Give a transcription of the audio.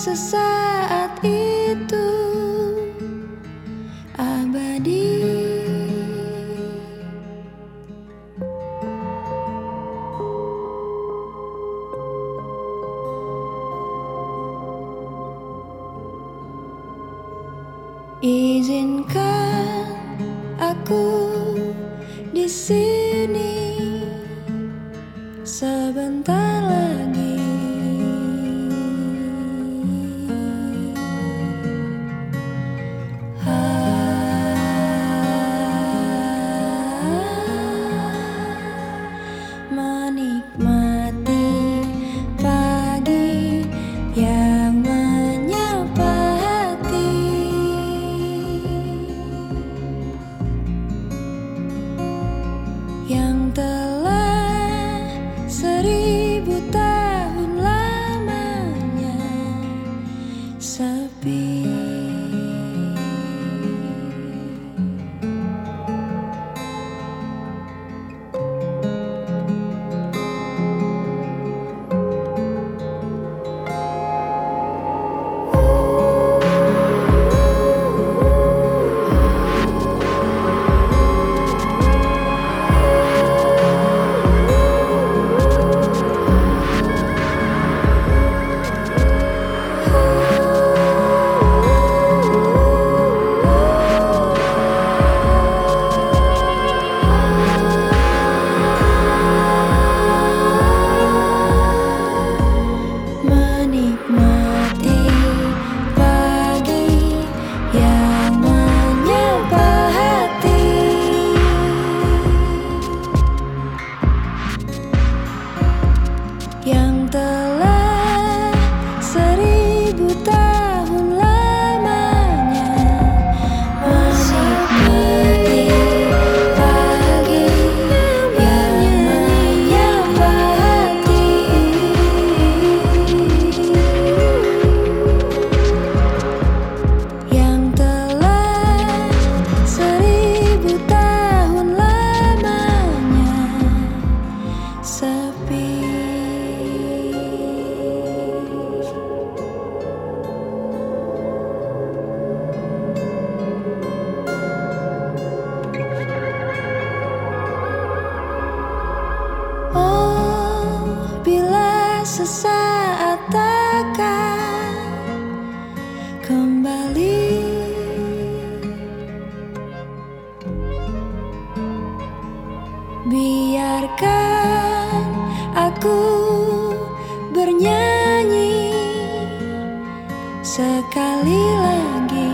sesaat itu abadi. Izinkan aku di sini sebentar lagi. Menikmati pagi yang menyapa hati, yang telah 1000 tahun lamanya sepi. Menikmati pagi yang menyapa hati, yang telah 1000 tahun lamanya menikmati pagi yang menyapa hati, yang telah 1000 tahun lamanya sepi. Oh, bila sesaat takkan kembali, biarkan aku bernyanyi sekali lagi.